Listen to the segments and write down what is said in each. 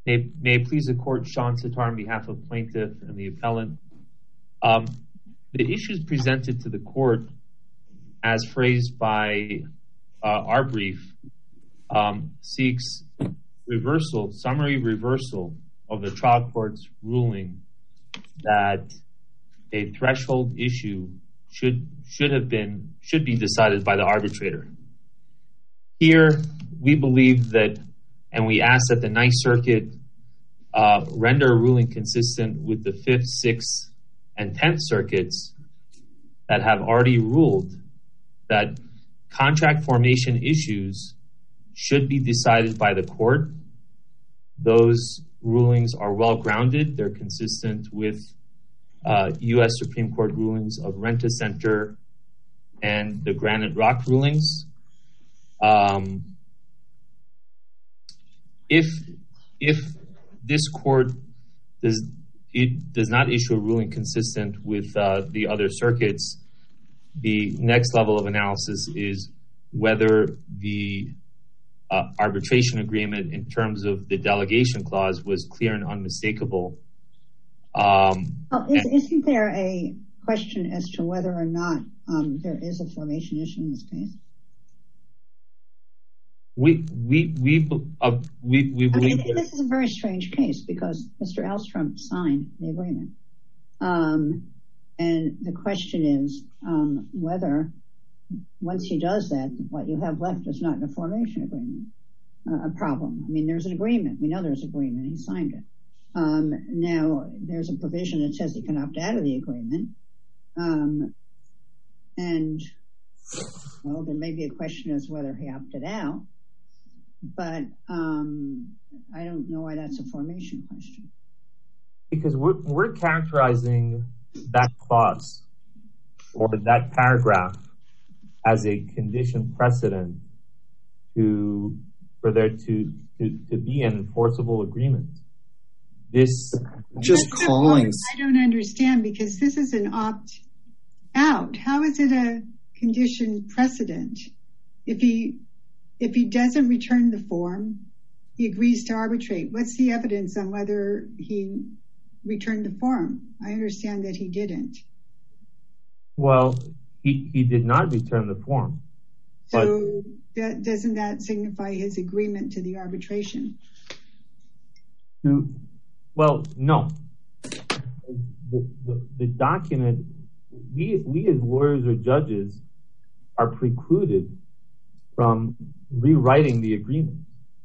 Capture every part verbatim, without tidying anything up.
May, may it please the court, Sean Sitar on behalf of plaintiff and the appellant. Um, the issues presented to the court as phrased by uh, our brief um, seeks reversal, summary reversal of the trial court's ruling that a threshold issue should should have been should be decided by the arbitrator. Here, we believe that, and we ask that the Ninth Circuit uh, render a ruling consistent with the Fifth, Sixth, and Tenth Circuits that have already ruled that contract formation issues should be decided by the court. Those rulings are well grounded. They're consistent with uh, U S Supreme Court rulings of Rent-A-Center and the Granite Rock rulings. Um, if if this court does it does not issue a ruling consistent with uh, the other circuits, the next level of analysis is whether the uh, arbitration agreement in terms of the delegation clause was clear and unmistakable. Um, well, is, and, isn't there a question as to whether or not um, there is a formation issue in this case? We we we uh, we we believe I mean, this is a very strange case because Mister Elstrom signed the agreement, um, and the question is um, whether once he does that, what you have left is not a formation agreement, uh, a problem. I mean, there's an agreement. We know there's an agreement. He signed it. Um, now there's a provision that says he can opt out of the agreement, um, and well, there may be a question as to whether he opted out. But um, I don't know why that's a formation question. Because we're, we're characterizing that clause or that paragraph as a condition precedent to for there to, to, to be an enforceable agreement. This just calling. I don't understand because this is an opt out. How is it a condition precedent? If he If he doesn't return the form, he agrees to arbitrate. What's the evidence on whether he returned the form? I understand that he didn't. Well, he, he did not return the form. So that, doesn't that signify his agreement to the arbitration? To, well, no. The, the, the document, we, we as lawyers or judges are precluded from rewriting the agreement.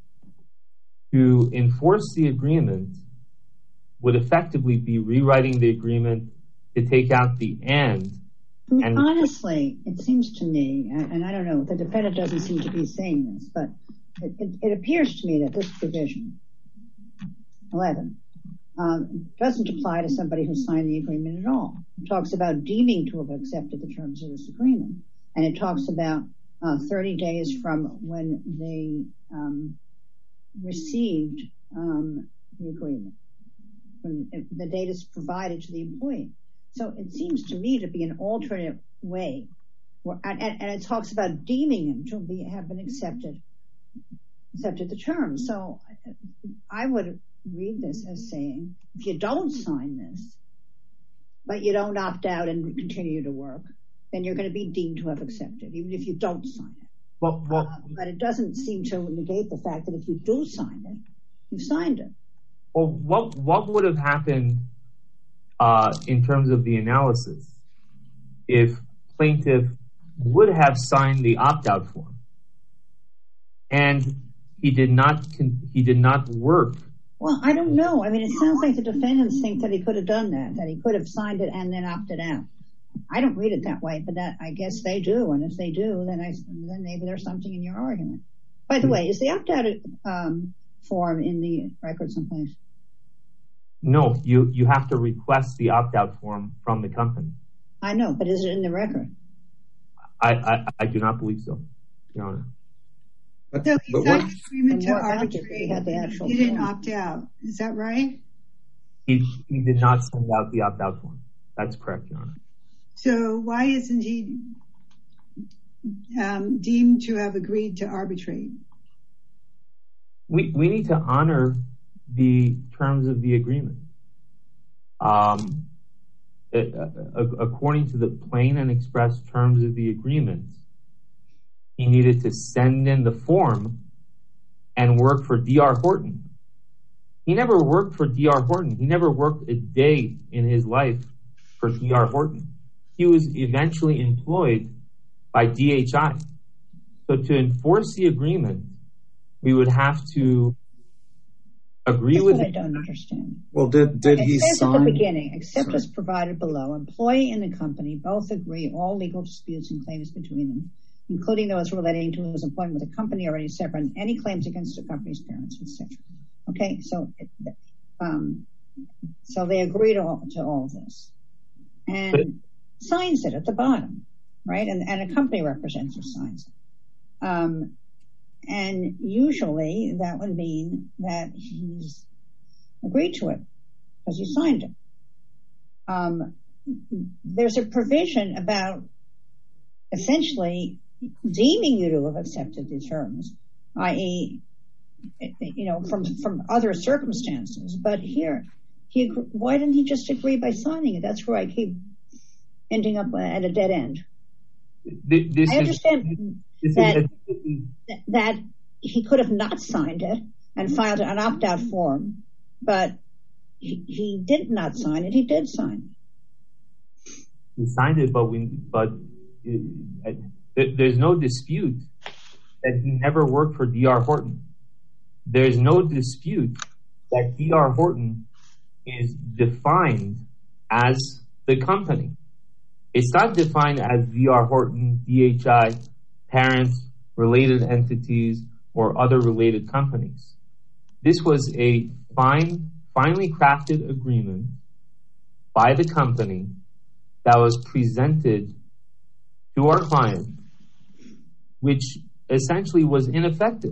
To enforce the agreement would effectively be rewriting the agreement to take out the and. and honestly, it seems to me, and I don't know, the defendant doesn't seem to be saying this, but it, it, it appears to me that this provision, eleven, um, doesn't apply to somebody who signed the agreement at all. It talks about deeming to have accepted the terms of this agreement, and it talks about Uh, thirty days from when they um, received um, the agreement, when the data is provided to the employee. So it seems to me to be an alternate way, where, and, and it talks about deeming him to be, have been accepted, accepted the terms. So I would read this as saying, if you don't sign this, but you don't opt out and continue to work, then you're going to be deemed to have accepted, even if you don't sign it. Well, well, uh, but it doesn't seem to negate the fact that if you do sign it, you've signed it. Well, what what would have happened uh, in terms of the analysis if plaintiff would have signed the opt-out form and he did not he did not work? Well, I don't know. I mean, it sounds like the defendants think that he could have done that, that he could have signed it and then opted out. I don't read it that way, but that I guess they do. And if they do, then I then maybe there's something in your argument. By the way, is the opt-out um, form in the record someplace? No, you, you have to request the opt-out form from the company. I know, but is it in the record? I, I, I do not believe so, Your Honor. But, so he signed an agreement to arbitrate. He didn't form. opt out. Is that right? He, he did not send out the opt-out form. That's correct, Your Honor. So why isn't he um, deemed to have agreed to arbitrate? We we need to honor the terms of the agreement. Um, it, uh, according to the plain and express terms of the agreement, he needed to send in the form and work for D R Horton. He never worked for D R Horton. He never worked a day in his life for D R Horton. He was eventually employed by D H I. So to enforce the agreement, we would have to agree That's with what it. I don't understand. Well, did did it he says sign? at the beginning, except Sorry. as provided below, employee and the company both agree all legal disputes and claims between them, including those relating to his employment with a company already separate, and any claims against the company's parents, et cetera. Okay, so um, so they agree to all, to all this, and But, signs it at the bottom, right? And and a company representative signs it. Um, and usually that would mean that he's agreed to it because he signed it. Um, there's a provision about essentially deeming you to have accepted the terms, that is, you know, from from other circumstances. But here, he why didn't he just agree by signing it? That's where I keep ending up at a dead end. this I understand is, that this is, that he could have not signed it and filed an opt-out form, but he, he did not sign it. He did sign it. he signed it, but we, but uh, there's no dispute that he never worked for D R Horton. There's no dispute that D R Horton is defined as the company. It's not defined as D R Horton, D H I, parents, related entities, or other related companies. This was a fine, finely crafted agreement by the company that was presented to our client, which essentially was ineffective.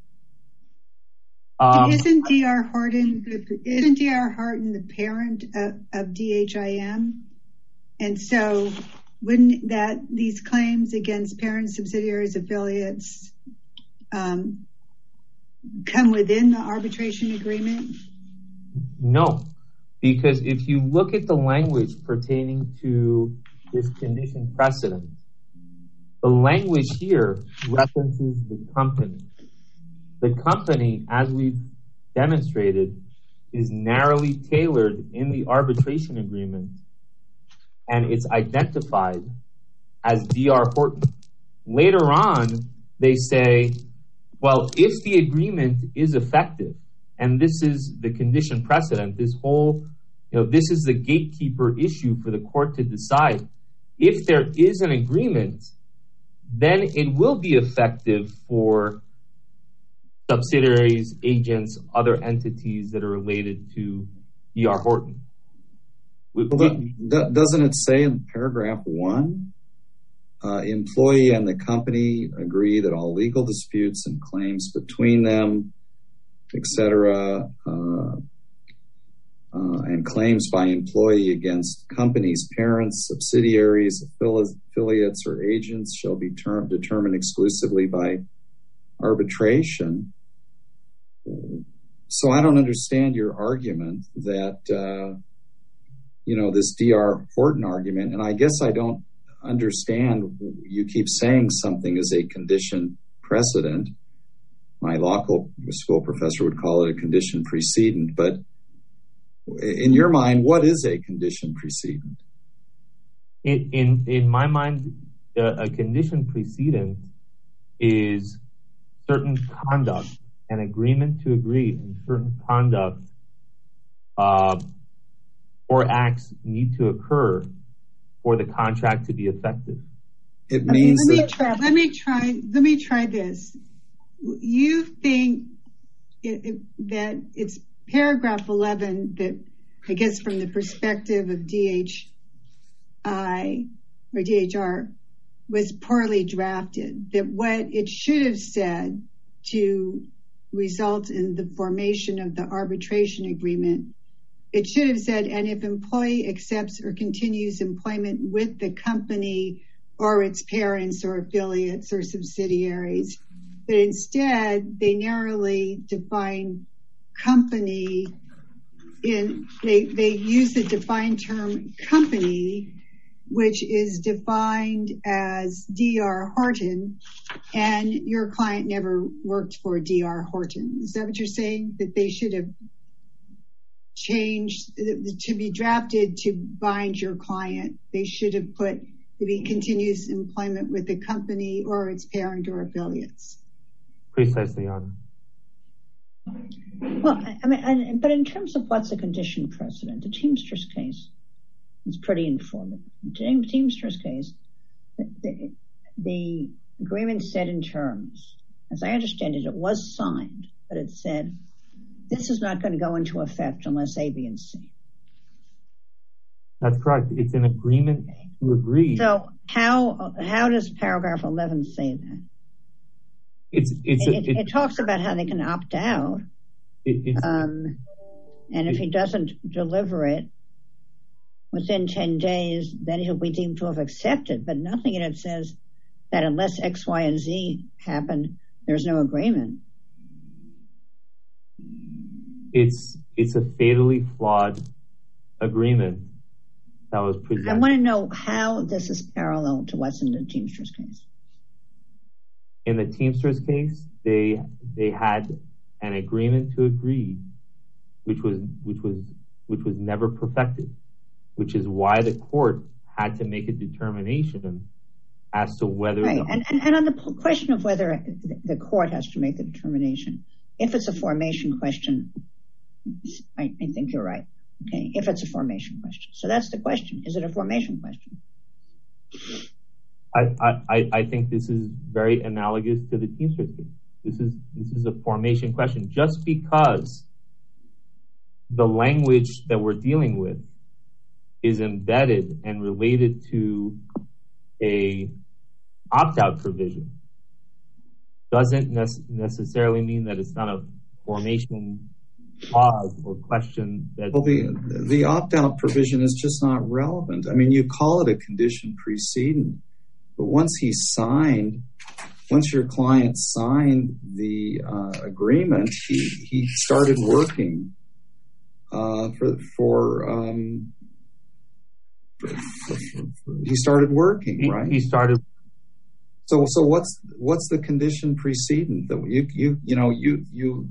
Um, isn't D R Horton the, isn't D R Horton the parent of, of D H I M? And so wouldn't that these claims against parents, subsidiaries, affiliates um, come within the arbitration agreement? No, because if you look at the language pertaining to this condition precedent, the language here references the company. The company, as we've demonstrated, is narrowly tailored in the arbitration agreement, and it's identified as D R Horton. Later on, they say, well, if the agreement is effective, and this is the condition precedent, this whole, you know, this is the gatekeeper issue for the court to decide. If there is an agreement, then it will be effective for subsidiaries, agents, other entities that are related to D R Horton. Well, the, doesn't it say in paragraph one, uh, employee and the company agree that all legal disputes and claims between them, et cetera, uh, uh, and claims by employee against companies, parents, subsidiaries, affiliates, or agents shall be term- determined exclusively by arbitration. So I don't understand your argument that, uh, you know, this D R Horton argument, and I guess I don't understand, you keep saying something is a condition precedent. My law school professor would call it a condition precedent, but in your mind, what is a condition precedent? In in, in my mind, uh, a condition precedent is certain conduct, an agreement to agree, and certain conduct uh, or acts need to occur for the contract to be effective. It means let me that, try. Let me try. Let me try this. You think it, it, that it's paragraph eleven that, I guess, from the perspective of D H I or D H R, was poorly drafted. That what it should have said to result in the formation of the arbitration agreement, it should have said, and if employee accepts or continues employment with the company or its parents or affiliates or subsidiaries. But instead, they narrowly define company in, they, they use the defined term company, which is defined as D R Horton, and your client never worked for D R Horton. Is that what you're saying? That they should have changed to be drafted to bind your client? They should have put that he continues employment with the company or its parent or affiliates. Precisely, Your Honor. Well, I mean, I, but in terms of what's a condition precedent, the Teamsters case is pretty informative. In the Teamsters case, the, the, the agreement said in terms, as I understand it, it was signed, but it said, this is not going to go into effect unless A, B, and C. That's correct. It's an agreement to agree. So how how does paragraph eleven say that? It's it's it, a, it, it, it talks about how they can opt out, it, um, and if it, he doesn't deliver it within ten days, then he'll be deemed to have accepted. But nothing in it says that unless X, Y, and Z happen, there's no agreement. It's it's a fatally flawed agreement that was presented. I want to know how this is parallel to what's in the Teamsters case. In the Teamsters case, they they had an agreement to agree, which was which was which was never perfected, which is why the court had to make a determination as to whether. Right, the, and, and and on the question of whether the court has to make the determination, if it's a formation question, I, I think you're right. Okay, if it's a formation question, so that's the question: is it a formation question? I, I, I think this is very analogous to the Teamsters case. This is this is a formation question. Just because the language that we're dealing with is embedded and related to a opt-out provision doesn't ne- necessarily mean that it's not a formation clause or question that. Well, the the opt-out provision is just not relevant. I mean, you call it a condition precedent. But once he signed, once your client signed the uh, agreement, he, he started working uh, for for, um, for, for, for he started working, he, right? He started. So so what's what's the condition precedent that you you you know you you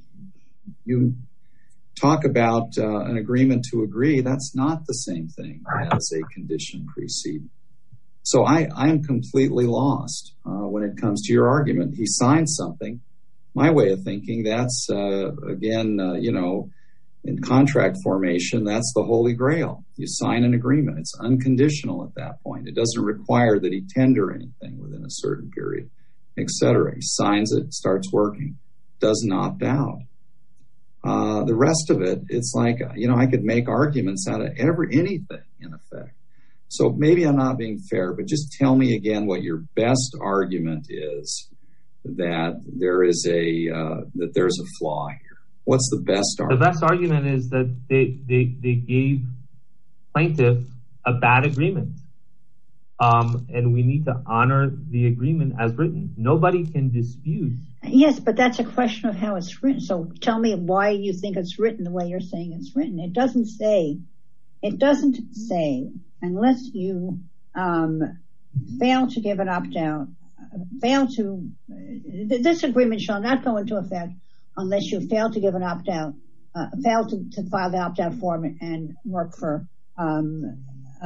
you talk about uh, an agreement to agree? That's not the same thing as a condition precedent. So I, I'm completely lost uh, when it comes to your argument. He signed something. My way of thinking, that's, uh, again, uh, you know, in contract formation, that's the Holy Grail. You sign an agreement. It's unconditional at that point. It doesn't require that he tender anything within a certain period, et cetera. He signs it, starts working, doesn't opt out. Uh, the rest of it, it's like, you know, I could make arguments out of every anything, in effect. So maybe I'm not being fair, but just tell me again what your best argument is that there is a uh, that there's a flaw here. What's the best argument? The best argument is that they they, they gave plaintiff a bad agreement, um, and we need to honor the agreement as written. Nobody can dispute. Yes, but that's a question of how it's written. So tell me why you think it's written the way you're saying it's written. It doesn't say. It doesn't say. Unless you um, fail to give an opt-out, uh, fail to, uh, this agreement shall not go into effect unless you fail to give an opt-out, uh, fail to, to file the opt-out form and work for um,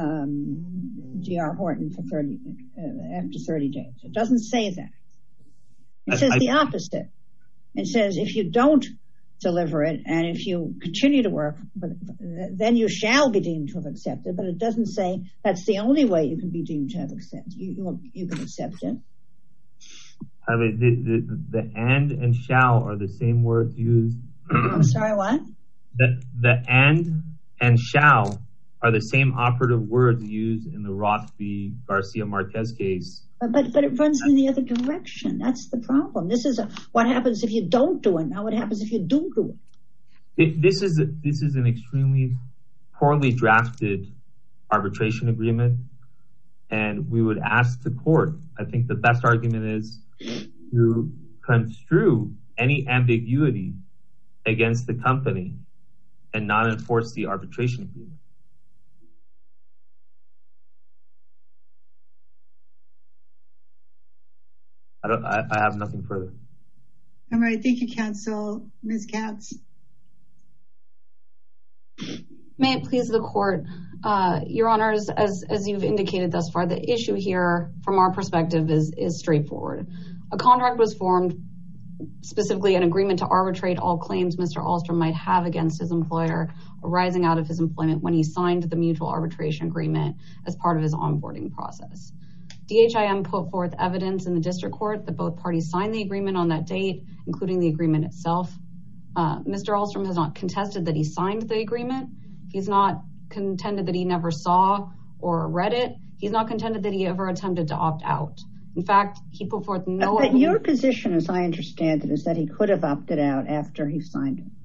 um, D R Horton for thirty uh, after thirty days. It doesn't say that. It says I, I, the opposite. It says if you don't deliver it, and if you continue to work, then you shall be deemed to have accepted. But it doesn't say that's the only way you can be deemed to have accepted. You you, you can accept it. I mean, the, the, the and and shall are the same words used. I'm sorry, what? The the and and shall are the same operative words used in the Roth v. Garcia Marquez case. But, but but it runs in the other direction. That's the problem. This is a, what happens if you don't do it. Now what happens if you do do it? it this is this is an extremely poorly drafted arbitration agreement, and we would ask the court. I think the best argument is to construe any ambiguity against the company and not enforce the arbitration agreement. I don't. I, I have nothing further. All right. Thank you, counsel. Miz Katz. May it please the court. Uh, Your Honors, as, as you've indicated thus far, the issue here from our perspective is, is straightforward. A contract was formed, specifically an agreement to arbitrate all claims Mister Ahlstrom might have against his employer arising out of his employment when he signed the mutual arbitration agreement as part of his onboarding process. D H I M put forth evidence in the district court that both parties signed the agreement on that date, including the agreement itself. Uh, Mister Ahlstrom has not contested that he signed the agreement. He's not contended that he never saw or read it. He's not contended that he ever attempted to opt out. In fact, he put forth no... But your position, as I understand it, is that he could have opted out after he signed it.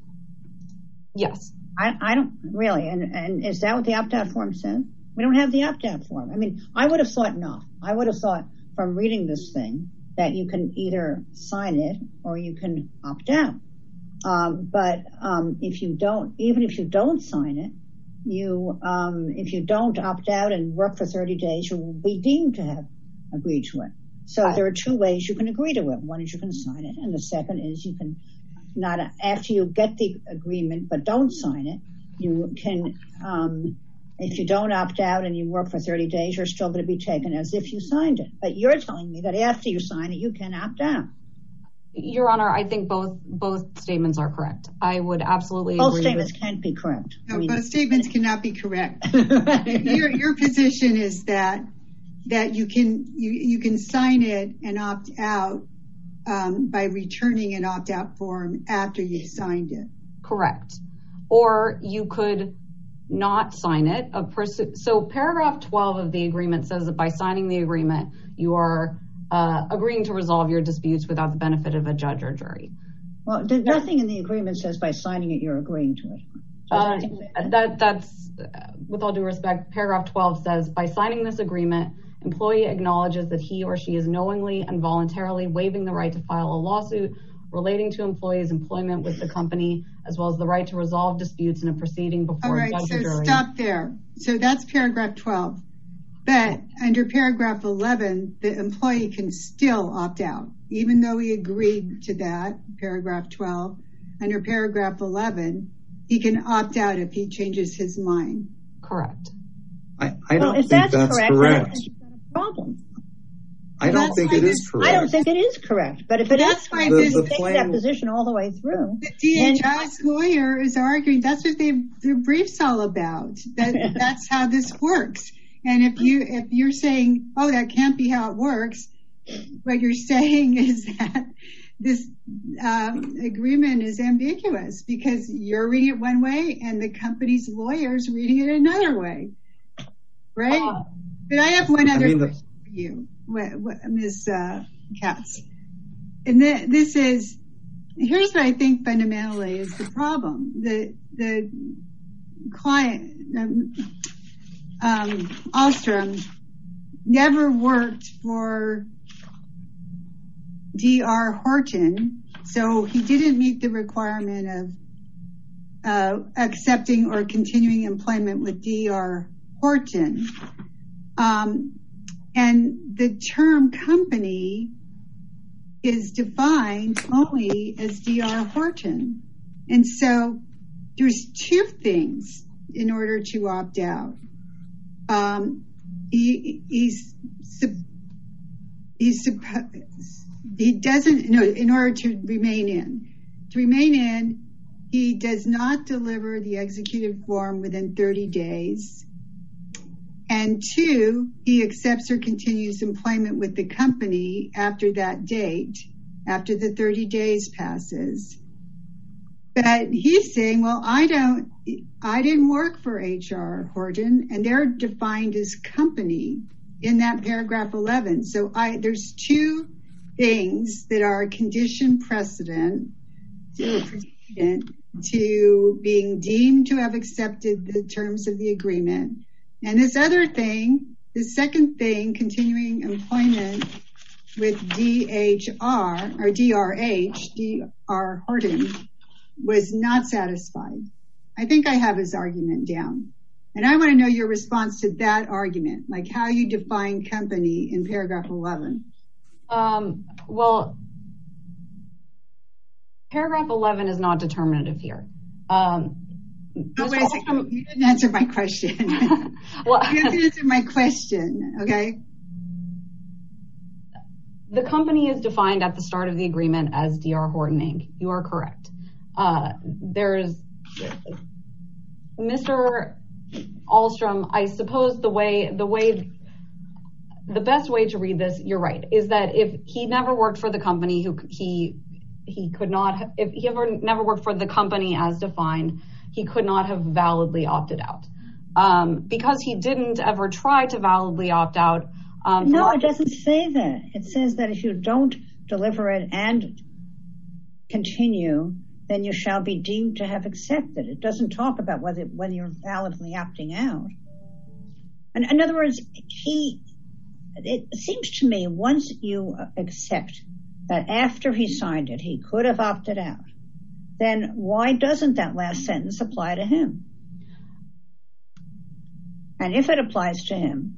Yes. I, I don't really. And, and is that what the opt-out form says? We don't have the opt-out form. I mean, I would have thought no. I would have thought from reading this thing that you can either sign it or you can opt out. Um, but um, if you don't, even if you don't sign it, you um, if you don't opt out and work for thirty days, you will be deemed to have agreed to it. So there are two ways you can agree to it. One is you can sign it, and the second is you can not after you get the agreement but don't sign it, you can um, if you don't opt out and you work for thirty days, you're still going to be taken as if you signed it. But you're telling me that after you sign it, you can opt out. Your Honor, I think both both statements are correct. I would absolutely both agree. Both statements with... can't be correct. No, I mean, both statements cannot be correct. your your position is that that you can you, you can sign it and opt out um, by returning an opt-out form after you've signed it. Correct. Or you could not sign it. A pers- so paragraph twelve of the agreement says that by signing the agreement, you are Uh, agreeing to resolve your disputes without the benefit of a judge or jury. Well, nothing in the agreement says by signing it you're agreeing to it. Uh, that that's, uh, with all due respect, paragraph twelve says, by signing this agreement, employee acknowledges that he or she is knowingly and voluntarily waiving the right to file a lawsuit relating to employee's employment with the company, as well as the right to resolve disputes in a proceeding before a judge or jury. All right, so stop there. So that's paragraph twelve. But under paragraph eleven, the employee can still opt out, even though he agreed to that, paragraph twelve. Under paragraph eleven, he can opt out if he changes his mind. Correct. I, I don't well, think that's, that's correct. correct. That's a problem. I don't think it is correct. I don't think it is correct. But if it that's is, why the, this, the take plain, that position all the way through. The D H I's lawyer is arguing that's what they, their brief's all about. That that's how this works. And if you if you're saying, oh, that can't be how it works, what you're saying is that this um, agreement is ambiguous because you're reading it one way and the company's lawyer's reading it another way, right? Uh, but I have one other I mean, question the- for you, what, what, Miz Uh, Katz. And the, this is, here's what I think fundamentally is the problem. The the client. Um, Um, Ahlstrom never worked for D R Horton, so he didn't meet the requirement of uh, accepting or continuing employment with D R Horton. Um, and the term company is defined only as D R Horton. And so there's two things in order to opt out. Um, he, he's, he's, he doesn't, no, in order to remain in, to remain in, he does not deliver the executive form within thirty days. And two, he accepts or continues employment with the company after that date, after the thirty days passes. But he's saying, well, I don't, I didn't work for H R Horton, and they're defined as company in that paragraph eleven. So I, there's two things that are condition precedent to, precedent to being deemed to have accepted the terms of the agreement. And this other thing, the second thing, continuing employment with D H R or D R H, D R Horton, was not satisfied. I think I have his argument down. And I want to know your response to that argument, like how you define company in paragraph eleven. Um, well, paragraph eleven is not determinative here. Um, oh, wait a second. You didn't answer my question. Well, you have to answer my question, okay? The company is defined at the start of the agreement as D R Horton Incorporated. You are correct. Uh, there's Mister Ahlstrom. I suppose the way, the way, the best way to read this, you're right, is that if he never worked for the company, who he he could not, if he ever never worked for the company as defined, he could not have validly opted out. Um, because he didn't ever try to validly opt out. Um, no, it doesn't say that. It says that if you don't deliver it and continue, then you shall be deemed to have accepted. It doesn't talk about whether whether you're validly opting out. And in other words, he. It seems to me once you accept that after he signed it, he could have opted out, then why doesn't that last sentence apply to him? And if it applies to him,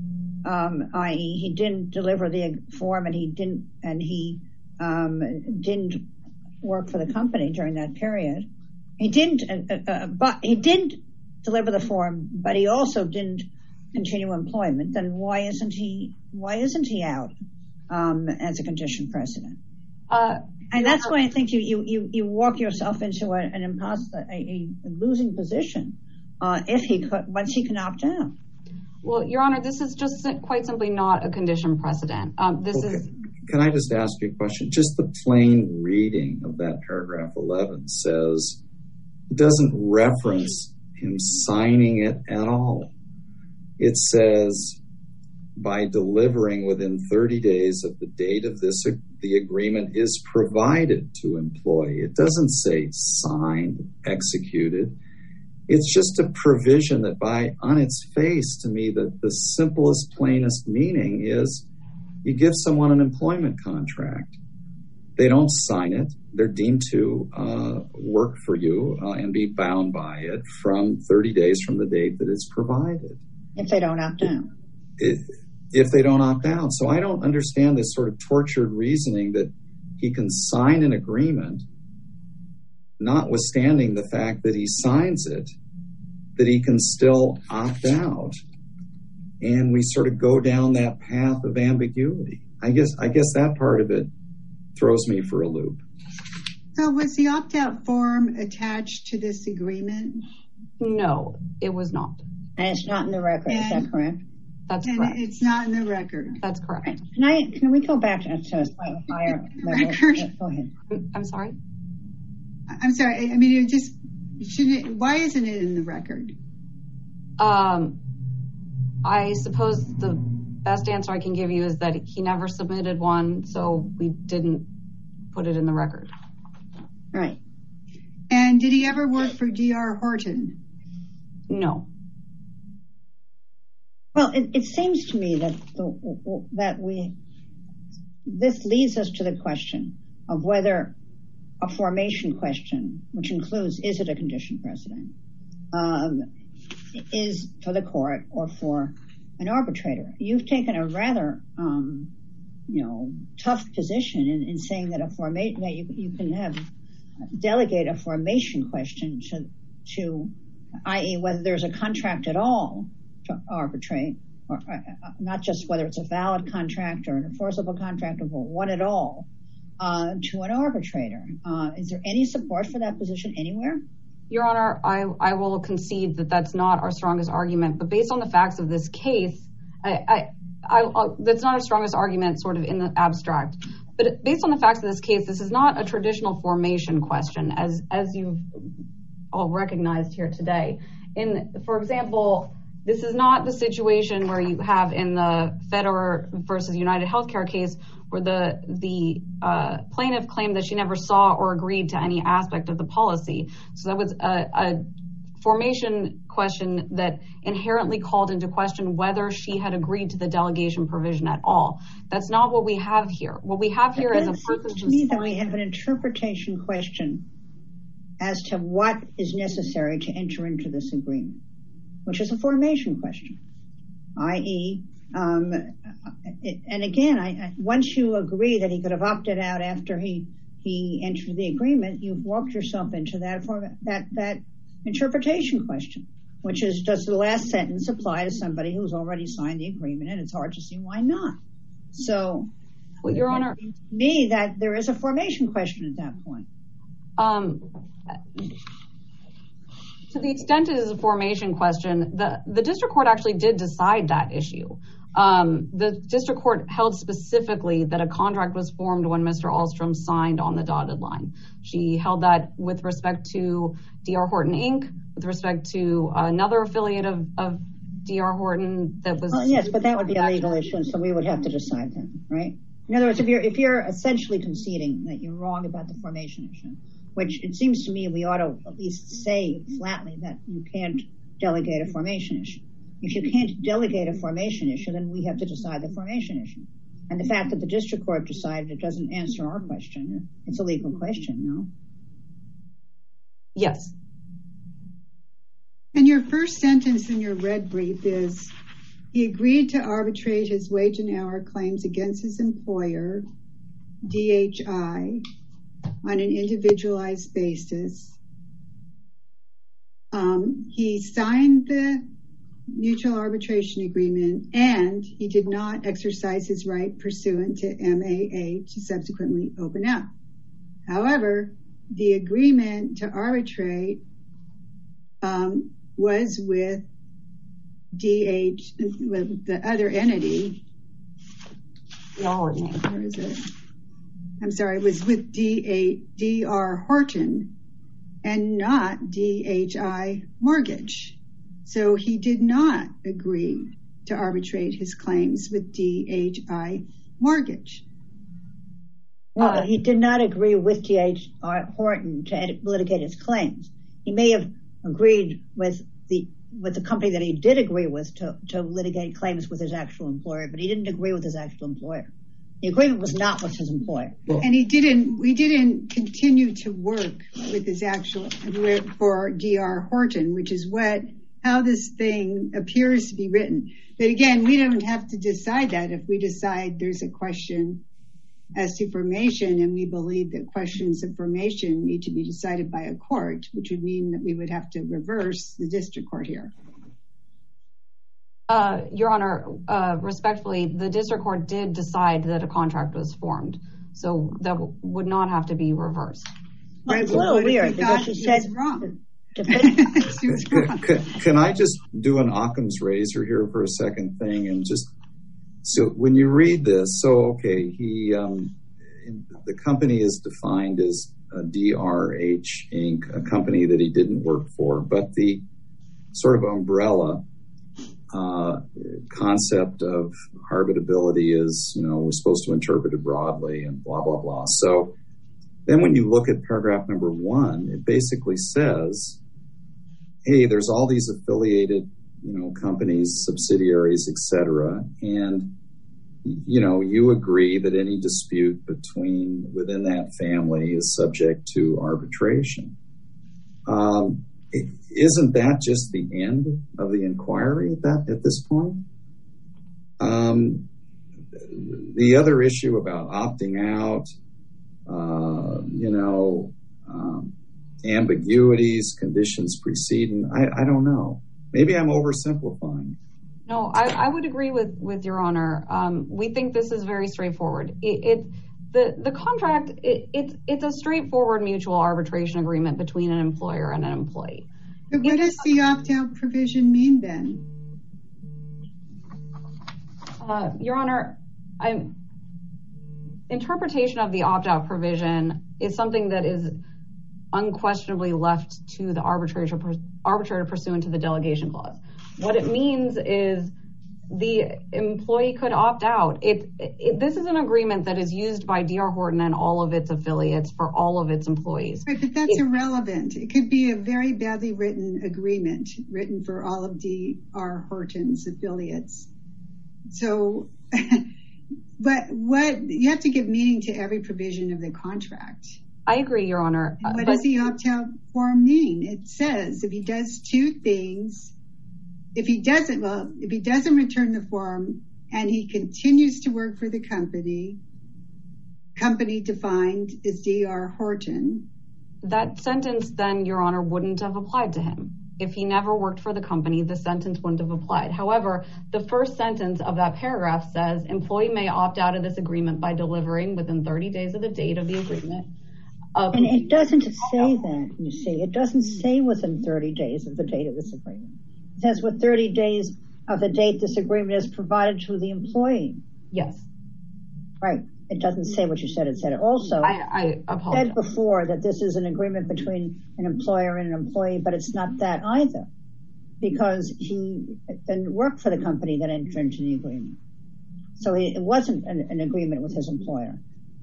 um, that is, he didn't deliver the form and he didn't and he um, didn't work for the company during that period. He didn't, uh, uh, but he didn't deliver the form, but he also didn't continue employment. Then why isn't he? Why isn't he out um, as a condition precedent? Uh, and that's why I think you you you, you walk yourself into a, an impossible, a, a losing position uh, if he could once he can opt out. Well, Your Honor, this is just quite simply not a condition precedent. Um, this okay. is. Can I just ask you a question? Just the plain reading of that paragraph eleven says it doesn't reference him signing it at all. It says by delivering within thirty days of the date of this, the agreement is provided to employee. It doesn't say signed, executed. It's just a provision that by on its face to me that the simplest, plainest meaning is you give someone an employment contract. They don't sign it. They're deemed to uh, work for you uh, and be bound by it from thirty days from the date that it's provided. If they don't opt out. If, if they don't opt out. So I don't understand this sort of tortured reasoning that he can sign an agreement, notwithstanding the fact that he signs it, that he can still opt out. And we sort of go down that path of ambiguity. I guess I guess that part of it throws me for a loop. So was the opt-out form attached to this agreement? No, it was not. And it's not in the record, and, is that correct? That's and correct. It's not in the record. That's correct. Right. Can I? Can we go back to, to a slightly higher level? Record. Uh, go ahead. I'm sorry? I'm sorry. I mean, it just, shouldn't it, why isn't it in the record? Um, I suppose the best answer I can give you is that he never submitted one, so we didn't put it in the record. Right. And did he ever work for D R Horton? No. Well, it, it seems to me that the, that we this leads us to the question of whether a formation question, which includes is it a condition precedent, um, is for the court or for an arbitrator. You've taken a rather, um, you know, tough position in, in saying that a formation that you you can have delegate a formation question to to, that is, whether there's a contract at all to arbitrate, or uh, not just whether it's a valid contract or an enforceable contract, or one at all, uh, to an arbitrator. Uh, is there any support for that position anywhere? Your Honor, I, I will concede that that's not our strongest argument, but based on the facts of this case, I, I, I, I that's not our strongest argument sort of in the abstract. But based on the facts of this case, this is not a traditional formation question, as as you've all recognized here today. In, for example, this is not the situation where you have in the Federer versus United Healthcare case where the the uh, plaintiff claimed that she never saw or agreed to any aspect of the policy. So that was a, a formation question that inherently called into question whether she had agreed to the delegation provision at all. That's not what we have here. What we have here is a person to me that we have an interpretation question as to what is necessary to enter into this agreement, which is a formation question, that is, um, it, and again, I, I, once you agree that he could have opted out after he he entered the agreement, you've walked yourself into that form, that that interpretation question, which is, does the last sentence apply to somebody who's already signed the agreement? And it's hard to see why not. So, well, Your Honor, it seems to me that there is a formation question at that point. Um, to the extent it is a formation question, the, the district court actually did decide that issue. Um, the district court held specifically that a contract was formed when Mister Ahlstrom signed on the dotted line. She held that with respect to D R Horton Incorporated, with respect to another affiliate of, of D R Horton that was... Well, yes, but that would be a legal issue, so we would have to decide that, right? In other words, if you're, if you're essentially conceding that you're wrong about the formation issue, which it seems to me we ought to at least say flatly that you can't delegate a formation issue. If you can't delegate a formation issue, then we have to decide the formation issue. And the fact that the district court decided it doesn't answer our question, it's a legal question, no? Yes. And your first sentence in your red brief is, he agreed to arbitrate his wage and hour claims against his employer, D H I, on an individualized basis. Um, he signed the mutual arbitration agreement, and he did not exercise his right pursuant to M A A to subsequently open up. However, the agreement to arbitrate um, was with D H, with the other entity. No, where is it? I'm sorry, it was with D R Horton and not D H I Mortgage. So he did not agree to arbitrate his claims with D H I Mortgage. Well, uh, he did not agree with D H I Horton to litigate his claims. He may have agreed with the with the company that he did agree with to, to litigate claims with his actual employer, but he didn't agree with his actual employer. The agreement was not with his employer. And he didn't, we didn't continue to work with his actual, for D R Horton, which is what, how this thing appears to be written. But again, we don't have to decide that if we decide there's a question as to formation, and we believe that questions of formation need to be decided by a court, which would mean that we would have to reverse the district court here. Uh, Your Honor, uh, respectfully, the district court did decide that a contract was formed, so that w- would not have to be reversed. Well, it's a little weird because she said wrong. can, can, can I just do an Occam's razor here for a second thing, and just so when you read this, so okay, he um, the company is defined as a D R H Incorporated, a company that he didn't work for, but the sort of umbrella uh, concept of arbitrability is, you know, we're supposed to interpret it broadly and blah blah blah. So then when you look at paragraph number one, it basically says, hey, there's all these affiliated, you know, companies, subsidiaries, et cetera. And, you know, you agree that any dispute between within that family is subject to arbitration. Um, isn't that just the end of the inquiry at that, at this point? Um, the other issue about opting out, uh, you know, um, ambiguities, conditions preceding, I, I don't know. Maybe I'm oversimplifying. No, I, I would agree with, with Your Honor. Um, we think this is very straightforward. It, it the the contract it, it's it's a straightforward mutual arbitration agreement between an employer and an employee. But what does the opt-out provision mean then? Uh, Your Honor, I'm, interpretation of the opt-out provision is something that is unquestionably left to the arbitrator, arbitrator pursuant to the delegation clause. What it means is the employee could opt out. It, it, this is an agreement that is used by D R Horton and all of its affiliates for all of its employees. Right, but that's it, irrelevant. It could be a very badly written agreement written for all of D R Horton's affiliates. So, but what you have to give meaning to every provision of the contract. I agree, Your Honor. And what but, does the opt-out form mean? It says if he does two things, if he doesn't, well, if he doesn't return the form and he continues to work for the company, company defined as D R Horton. That sentence then, Your Honor, wouldn't have applied to him. If he never worked for the company, the sentence wouldn't have applied. However, the first sentence of that paragraph says employee may opt out of this agreement by delivering within thirty days of the date of the agreement. And it doesn't say that, you see. It doesn't say within thirty days of the date of this agreement. It says with thirty days of the date this agreement is provided to the employee. Yes. Right. It doesn't say what you said. It said it also I, I apologize. said before that this is an agreement between an employer and an employee, but it's not that either, because he didn't work for the company that entered into the agreement. So he, it wasn't an, an agreement with his employer.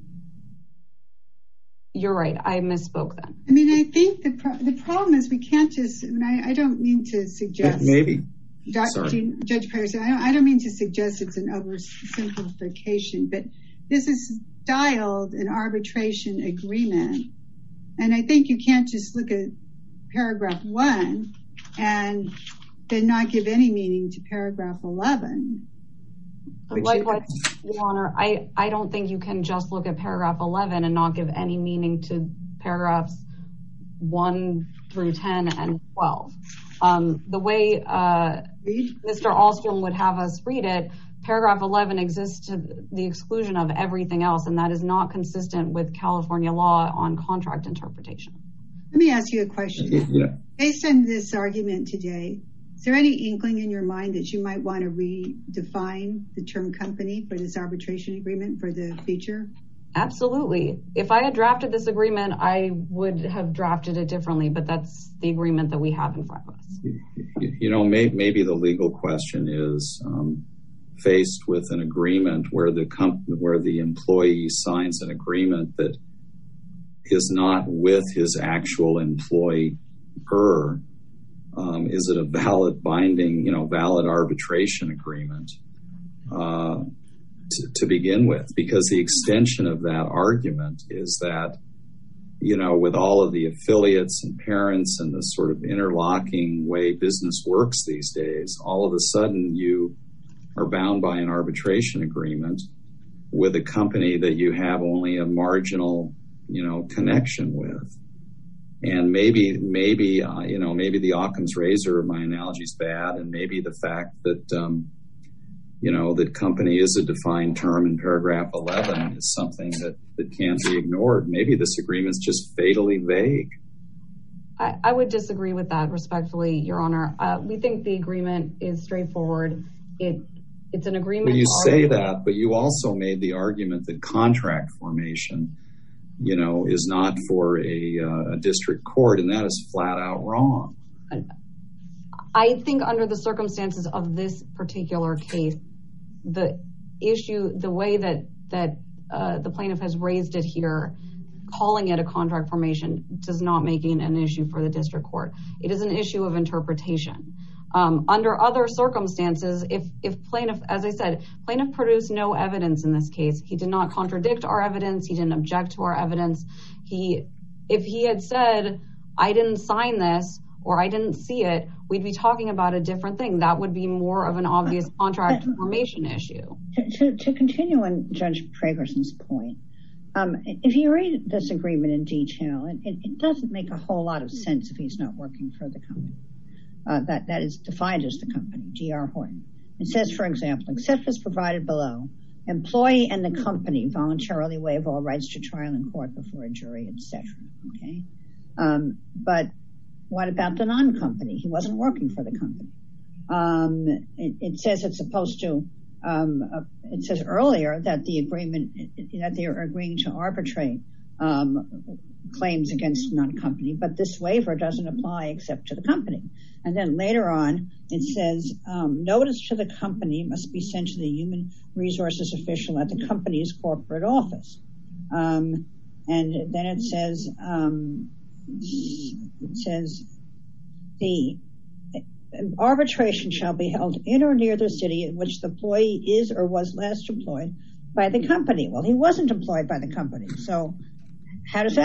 You're right. I misspoke then. I mean, I think the pro- the problem is we can't just, I, mean, I, I don't mean to suggest. Maybe. Sorry. Judge Patterson, I don't, I don't mean to suggest it's an oversimplification, but this is styled an arbitration agreement. And I think you can't just look at paragraph one and then not give any meaning to paragraph eleven. Likewise, Your Honor, I, I don't think you can just look at paragraph eleven and not give any meaning to paragraphs one through ten and twelve. Um, the way uh, Mister Alstrom would have us read it, paragraph eleven exists to the exclusion of everything else, and that is not consistent with California law on contract interpretation. Let me ask you a question. Yeah. Based on this argument today, is there any inkling in your mind that you might want to redefine the term company for this arbitration agreement for the future? Absolutely. If I had drafted this agreement, I would have drafted it differently, but that's the agreement that we have in front of us. You, you know, may, maybe the legal question is um, faced with an agreement where the comp- where the employee signs an agreement that is not with his actual employer. Um, is it a valid binding, you know, valid arbitration agreement uh, to, to begin with? Because the extension of that argument is that, you know, with all of the affiliates and parents and the sort of interlocking way business works these days, all of a sudden you are bound by an arbitration agreement with a company that you have only a marginal, you know, connection with. And maybe, maybe, uh, you know, maybe the Occam's razor, my analogy is bad. And maybe the fact that, um, you know, that company is a defined term in paragraph eleven is something that, that can't be ignored. Maybe this agreement is just fatally vague. I, I would disagree with that respectfully, Your Honor. Uh, we think the agreement is straightforward. It It's an agreement. Well, you say that, but you also made the argument that contract formation, you know, is not for a, uh, a district court, and that is flat out wrong. I think under the circumstances of this particular case, the issue, the way that that uh, the plaintiff has raised it here, calling it a contract formation does not make it an issue for the district court. It is an issue of interpretation. Um, under other circumstances, if, if plaintiff, as I said, plaintiff produced no evidence in this case. He did not contradict our evidence. He didn't object to our evidence. He, if he had said, I didn't sign this or I didn't see it, we'd be talking about a different thing. That would be more of an obvious contract formation issue. To, to, to continue on Judge Pragerson's point, um, if you read this agreement in detail, it, it, it doesn't make a whole lot of sense if he's not working for the company. Uh, that, that is defined as the company, D R Horton. It says, for example, except as provided below, employee and the company voluntarily waive all rights to trial in court before a jury, et cetera. Okay, um, but what about the non-company? He wasn't working for the company. Um, it, it says it's supposed to. Um, uh, it says earlier that the agreement that they are agreeing to arbitrate um, claims against non-company, but this waiver doesn't apply except to the company. And then later on, it says um, notice to the company must be sent to the human resources official at the company's corporate office. Um, and then it says um, it says the arbitration shall be held in or near the city in which the employee is or was last employed by the company. Well, he wasn't employed by the company, so how does that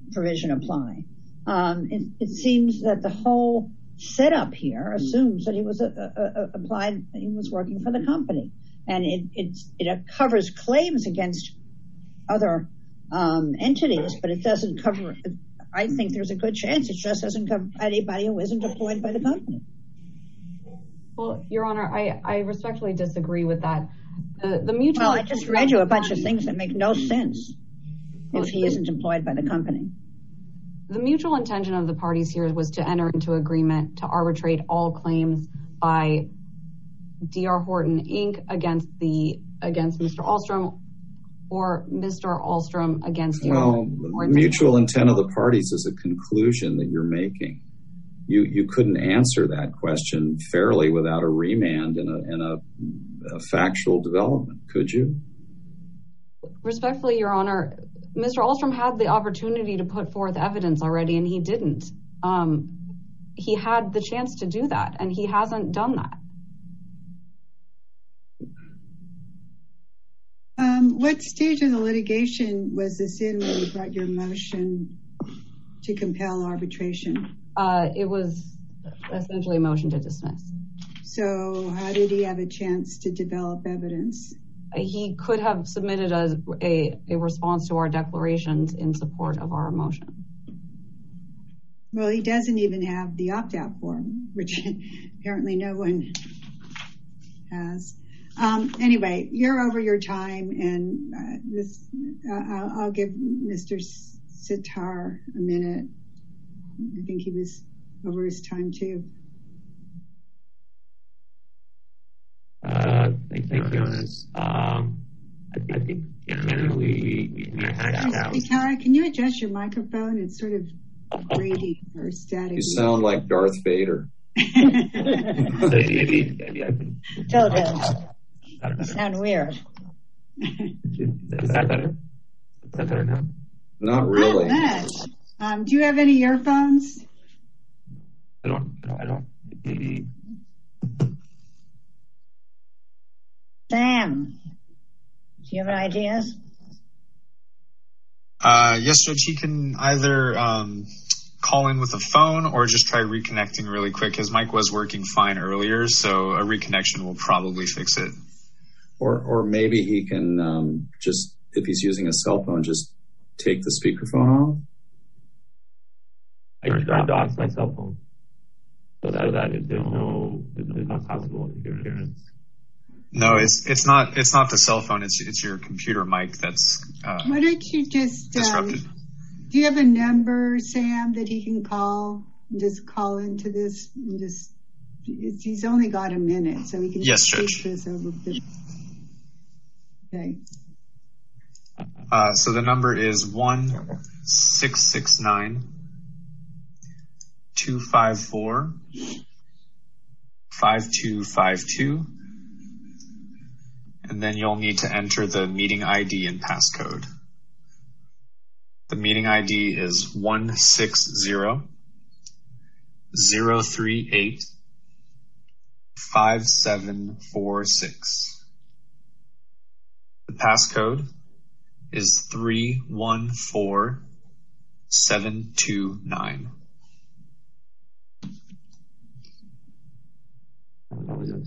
provision apply? Um, it, it seems that the whole setup here assumes that he was a, a, a applied, he was working for the company, and it it's, it covers claims against other um, entities, but it doesn't cover. I think there's a good chance it just doesn't cover anybody who isn't employed by the company. Well, Your Honor, I, I respectfully disagree with that. The, the mutual. Well, I just read you a bunch of things that make no sense if he isn't employed by the company. The mutual intention of the parties here was to enter into agreement to arbitrate all claims by D R Horton Incorporated against the against Mister Ahlstrom, or Mister Ahlstrom against D R Horton. Well, the mutual intent of the parties is a conclusion that you're making. You you couldn't answer that question fairly without a remand and a, and a, a factual development, could you? Respectfully, Your Honor, Mister Ahlstrom had the opportunity to put forth evidence already, and he didn't. Um, he had the chance to do that, and he hasn't done that. Um, what stage of the litigation was this in when you brought your motion to compel arbitration? Uh, it was essentially a motion to dismiss. So how did he have a chance to develop evidence? He could have submitted a, a, a response to our declarations in support of our motion. Well, he doesn't even have the opt-out form, which apparently no one has. Um, anyway, you're over your time, and uh, this uh, I'll, I'll give Mister Sitar a minute. I think he was over his time too. Uh, thank, thank you, Honest. Um, I, I think generally we, we hashed out. Sitar, can you adjust your microphone? It's sort of grating or static. You sound like Darth Vader. maybe, maybe I can. Still does. You sound weird. Is that better? Is that better now? Not really. Not um, do you have any earphones? I don't. I don't. Maybe. Sam, do you have any ideas? Uh, yes, Judge. He can either um, call in with a phone or just try reconnecting really quick. His mic was working fine earlier, so a reconnection will probably fix it. Or or maybe he can um, just, if he's using a cell phone, just take the speakerphone off. I turned off my cell phone so that, that there's no there's no possible interference. No, it's it's not it's not the cell phone. It's it's your computer mic that's uh, Why don't you just disrupted. Um, do you have a number, Sam, that he can call and just call into this and just? It's, he's only got a minute, so he can yes, speak Judge. this over. The, okay. Uh, so the number is one six six nine two five four five two five two. And then you'll need to enter the meeting I D and passcode. The meeting I D is one six zero zero three eight five seven four six. The passcode is three one four seven two nine. That was it.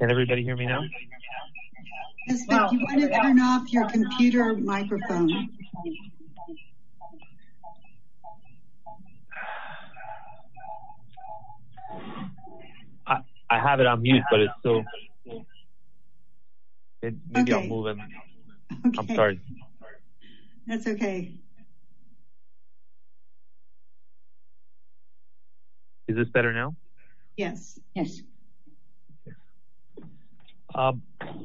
Can everybody hear me now? Yes, but you want to turn off your computer microphone. I, I have it on mute, but it's still. It, maybe Okay. I'll move it. Okay. I'm sorry. That's okay. Is this better now? Yes. Yes. Um,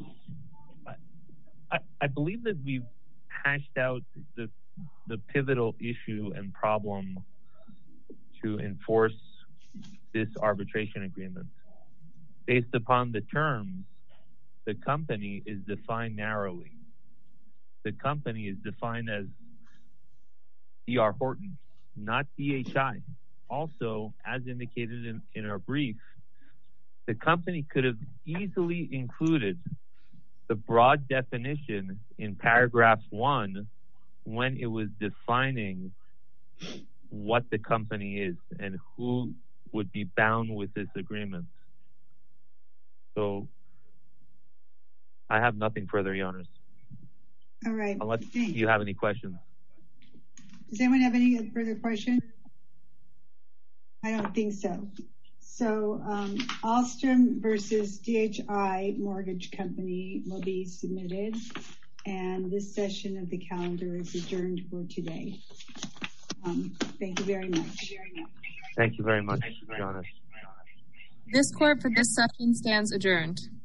I, I believe that we've hashed out the the pivotal issue and problem to enforce this arbitration agreement. Based upon the terms, the company is defined narrowly. The company is defined as D R Horton, not D H I. Also, as indicated in, in our brief, the company could have easily included the broad definition in paragraph one when it was defining what the company is and who would be bound with this agreement. So I have nothing further, Your Honors, All right. unless Thanks. you have any questions. Does anyone have any further questions? I don't think so. So um, Alstrom versus D H I Mortgage Company will be submitted, and this session of the calendar is adjourned for today. Um, thank you very much. Thank you very much, Your Honors. This court for this session stands adjourned.